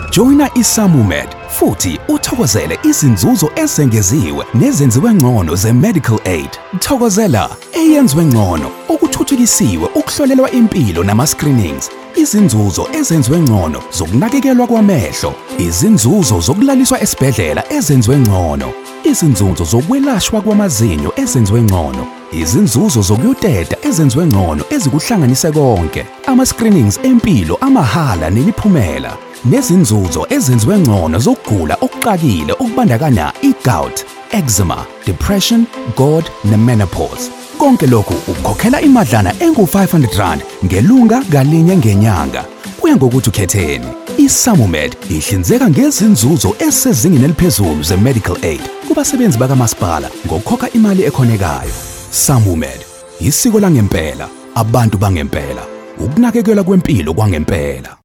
Joina iSamumed futhi uthokozele izinzuzo ezengeziwe nezenziwe ngcono ze-medical aid. Thokozela eyenziwe ngcono, okuthuthukisiwe ukuhlolelwa impilo nama-screenings, izinzuzo ezenziwe ngcono zokunakekelwa kwamehlo, izinzuzo zokulaliswa esibhedlela ezenziwe ngcono, izinzuzo zokwelashwa kwamazinyo ezenziwe ngcono, izinzuzo zokuyoteta ezenziwe ngcono ezikuhlanganise konke, ama-screenings empilo amahala nemiphumela, nezinzuzo ezenziwe ngcono zokugula okuqakile okubandakanya i-gout, eczema, depression, GORD ne-menopause. Konke lokhu ukukhokhela imadlana engu-R500 ngelunga ngalinye ngenyanga. Kuya ngokuthi ukhetheni. iSamumed ihlinzeka ngezinzuzo esezingeni eliphezulu ze-medical aid kubasebenzi bakamasipala ngokukhokha imali ekhonekayo. Samumed, isiko langempela, abantu bangempela, ukunakekelwa kwempilo kwangempela.